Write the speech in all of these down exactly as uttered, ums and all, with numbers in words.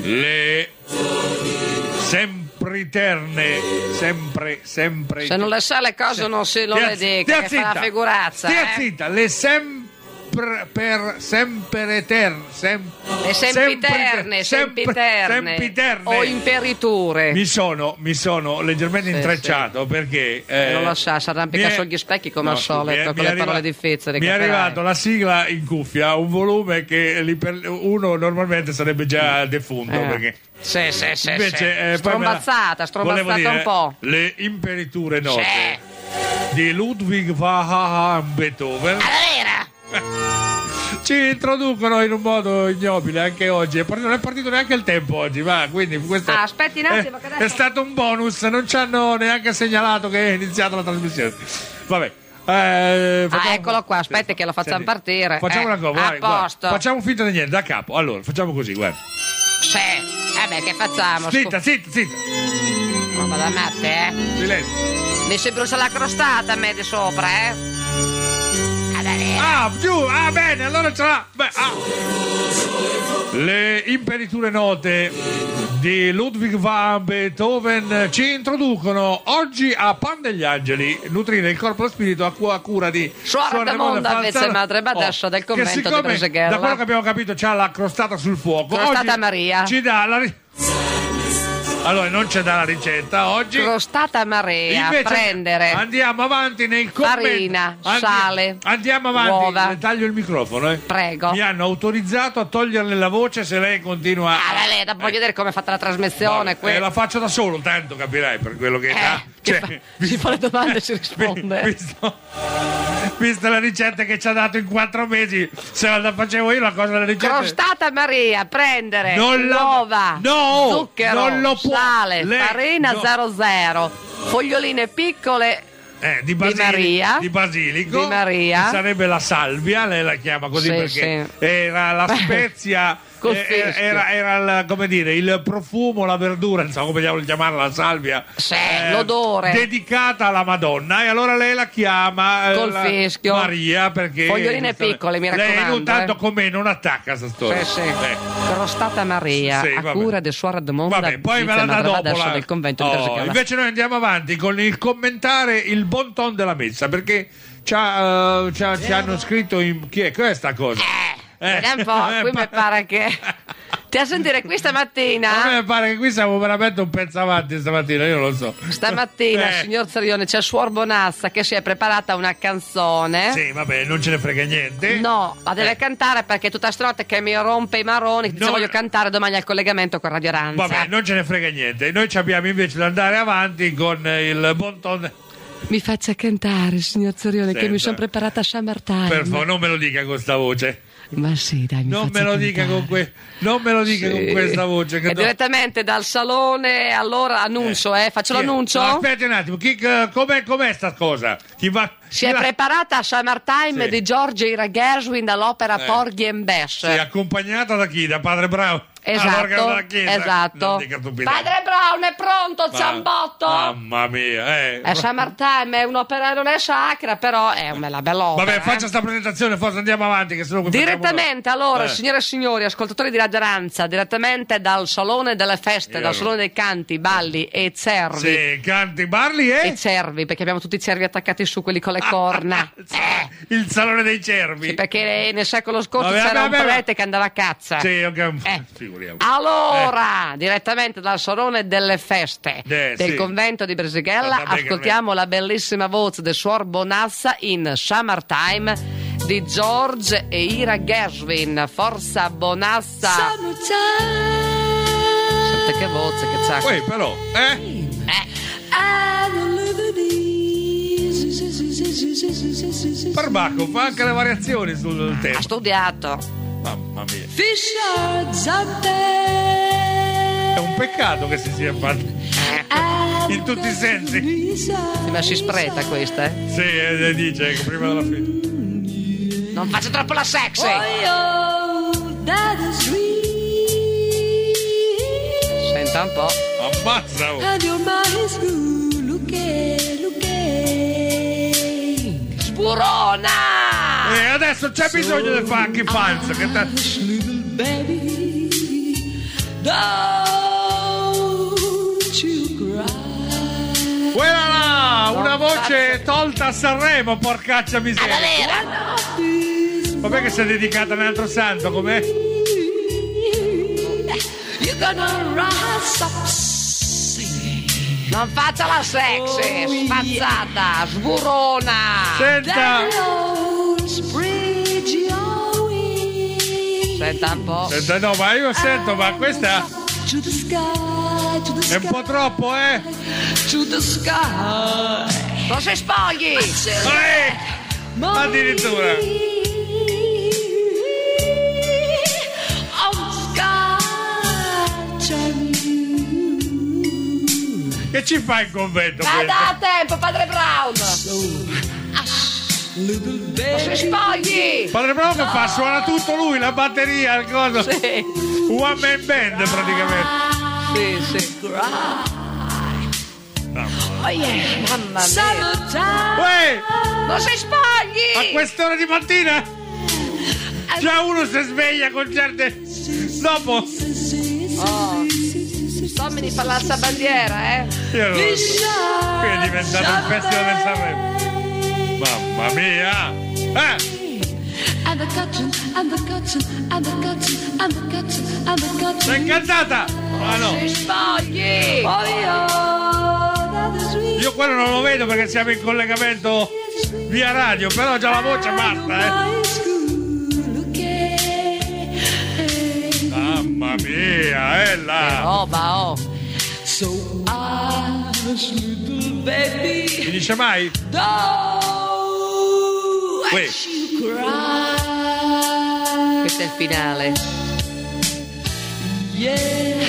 le sempriterne, sempre, sempre. Se non le sa le cose non, si, non Stia- le dica, che stia fa la zitta. figurazza. Stia eh. zitta, le sempre per sempre eterne, sem, Le sempiterne, sempre- sempiterne, sempiterne. o imperiture. Mi sono, mi sono leggermente Sì, intrecciato perché eh, non lo sa, si arrampica mi è- sugli specchi come no, al solito, mi è- con mi le è arriva- parole difficili. Mi è capirai. arrivato la sigla in cuffia, un volume che lì per- uno normalmente sarebbe già defunto Eh. perché Sì, sì, sì, invece sì. eh, poi me la- strombazzata, volevo strombazzata dire, un po'. le imperiture note Sì. di Ludwig van Beethoven Allora, ci introducono in un modo ignobile anche oggi. È partito- non è partito neanche il tempo oggi, ma quindi questo Ah, aspetti un attimo, è, che adesso- è stato un bonus. Non ci hanno neanche segnalato che è iniziata la trasmissione. Vabbè. eh, facciamo- ah, eccolo qua, aspetti che lo facciamo Senti, partire. Facciamo Eh, una cosa, a guarda, guarda, posto. facciamo finta di niente, da capo. Allora, facciamo così, guarda. Sì, eh beh, che facciamo? Zitta, zitta, zitta. Scu- roba da matte, eh. Silenzio. Mi si brucia la crostata a me di sopra, eh. Allora, Ah, giù, ah, bene, allora ce l'ha. Beh, ah. Le imperiture note di Ludwig van Beethoven ci introducono oggi a Pan degli Angeli, nutrire il corpo e lo spirito a, cu- a cura di Suora Ramonda, Falzano. invece Madre Badessa del che convento di siccome, Brasighella. da quello che abbiamo capito c'ha la crostata sul fuoco. Crostata oggi Maria. Ci dà la ri- Allora, non c'è da la ricetta oggi. crostata marea, Invece prendere andiamo avanti nel commento. farina, Andi- sale, Andiamo avanti. uova. Le taglio il microfono, eh. Prego. Mi hanno autorizzato a toglierle la voce se lei continua. Ah, la lei, voglio vedere come è fatta la trasmissione. Vabbè, que- eh, la faccio da solo, tanto capirai per quello che Eh, ha. che fa- si fa le domande e si risponde. Visto, visto la ricetta che ci ha dato in quattro mesi, se la facevo io la cosa della ricetta. Crostata Maria, prendere Non la- uova, no, zucchero, non lo può. sale, Lei- farina no. zero zero, foglioline piccole. Eh, di, basili- Maria. di basilico, Di Maria. che sarebbe la salvia, lei la chiama così Sì, perché sì. era la spezia, Col eh, fischio. era, era il, come dire, il profumo, la verdura, insomma, come vogliamo chiamarla, la salvia, Sì, l'odore. dedicata alla Madonna, e allora lei la chiama eh, Col la- fischio. Maria, perché Foglioline piccole, mi lei raccomando, intanto eh. con me non attacca sta storia. Sì, sì. Eh. Crostata Maria, Sì, a vabbè. cura di Suora Ramonda, Vabbè, poi me la dà Madre dopo Badessa la- del convento di Oh, Brasighella. invece noi andiamo avanti con il commentare il bon ton della messa, perché c'ha, eh, c'ha- ci hanno scritto in... chi è questa cosa? Eh, vediamo un po', qui mi pare che ti a sentire qui A stamattina me pare che qui siamo veramente un pezzo avanti stamattina, io non lo so. stamattina Eh. signor Zarione c'è Suor Bonazza che si è preparata una canzone. Sì, vabbè, non ce ne frega niente. No, la deve Eh. cantare perché tutta stanotte che mi rompe i maroni, che dice No. voglio cantare domani al collegamento con Radio Aranza. Vabbè, non ce ne frega niente. Noi ci abbiamo invece da andare avanti con il bon ton. Mi faccia cantare, signor Zarione, che Senta. mi sono preparata a Summertime. Per favore, non me lo dica con sta voce. Ma sì, dai, mi Non faccia me lo dica cantare. con, que- non me lo dica Sì. con questa voce. Che E do- direttamente dal salone, allora annuncio, eh, faccio Chi è? l'annuncio? No, aspetti un attimo, chi, eh, com'è, com'è sta cosa? Chi va... Si chi è la- preparata a Summertime Sì. di George Ira Gershwin dall'opera Eh. Porgy and Bess. Sì, accompagnata da chi? Da Padre Brown? Esatto, All'organo della chiesa? esatto. Non dica stupidate. Padre Brown è pronto, Ma- Zambotto? Mamma mia, eh. È Summertime, è un'opera, non è sacra, però è una bella bella opera. Vabbè, eh. faccia sta presentazione, forse andiamo avanti, che sennò qui facciamo Direttamente, allora, Eh. signore e signori, ascoltatori di Radio Aranza, direttamente dal Salone delle Feste, Io dal no. Salone dei Canti, Balli e Cervi. Sì, canti, parli e... E cervi, perché abbiamo tutti i cervi attaccati su, quelli con le corna. Eh, Il salone dei cervi. sì, perché nel secolo scorso Vabbè, c'era vabbè, un vabbè. prete che andava a cazza. Sì, ok, Eh. figuriamo. Allora, direttamente dal Salone delle Feste Eh, del sì. convento di Brasighella, Vabbè, che ascoltiamo la bellissima voce del Suor Bonazza in Summertime di George e Ira Gershwin. Forza Bonazza! Sente che voce che c'ha. Poi però, eh? Barbacco fa anche le variazioni sul Ha tempo. studiato. Mamma mia. È un peccato che si sia fatti in tutti i sensi. Sì, ma si spreta questa, eh? Sì, eh, dice che prima della fine. Non faccio troppo la sexy! Senta un po'. Ammazza! Oh. Sburona! E adesso c'è bisogno di fare anche fans. Che ta- Don't you cry. Quella là, una voce tolta a Sanremo, porcaccia miseria. Vabbè che si è dedicata a un altro santo, com'è? You're gonna rise up singing. Non faccia la sexy, Oh, spazzata, sburona. Senta, Spread your wings. Senta un po'. senta, no, ma io sento, ma questa To the sky, to the è un po' sky, troppo, eh? to the sky. Non si spogli. Eh, addirittura. On the sky, turn you. Che ci fa in convento Ma questo? da tempo, padre Brown. Little Non baby. si spogli. Padre Brown che fa? Suona tutto lui, la batteria, il coso. Sì, One man band praticamente. sì, sì. Oh yeah. Mamma mia. Summertime. Uè, Non si a spogli. quest'ora di mattina già uno si sveglia con certe... Dopo Oh. Tommy di Palazzo Bandiera, eh. io non... Qui è diventato un festival del Sanremo. Mamma mia. Eh, And the cotton, and the cotton, and the cotton, and the cotton, and the cotton. sei incantata? Ah no, Si spogli. Oh yeah, that is sweet. io quello non lo vedo perché siamo in collegamento via radio, però già la voce basta, eh. High school, okay. Mamma mia, è là. Roba, oh. So hush, little baby, Mi dice mai? don't Uè. you cry. Questo è il finale. Yeah,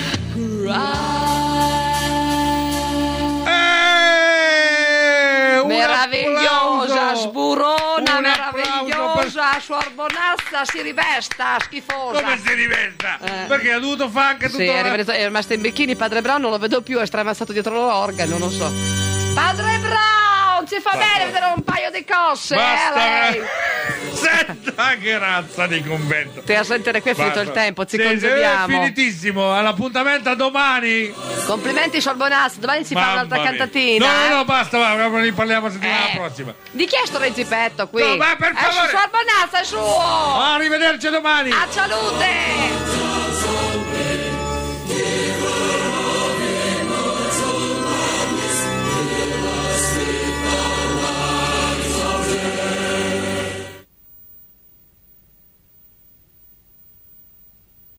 cry. Eh, un Meravigliosa, applauso. sburona, Un applauso meravigliosa, suor Bonazza, si rivesta, schifosa. Come si rivesta? Eh. Perché ha dovuto fare anche tutto Sì, è, la- rimasto, è rimasto in bikini, padre Brown non lo vedo più, è stramassato dietro l'organo, non so. Padre Brown, ci fa Basta. bene vedere un paio di cose, Basta, eh, lei. senta che razza di convento. Te a sentire qui è finito Basta. il tempo, ci Sì, sì, congediamo. è finitissimo, all'appuntamento a domani. Complimenti, suor Bonazza, domani si fa Mamma un'altra mia. cantatina. No, eh? no, no, basta, va, ne parliamo settimana Eh. prossima. Di chi è sto reggipetto qui? No, ma per Eh, favore. suor Bonazza è suo! Arrivederci domani. A salute!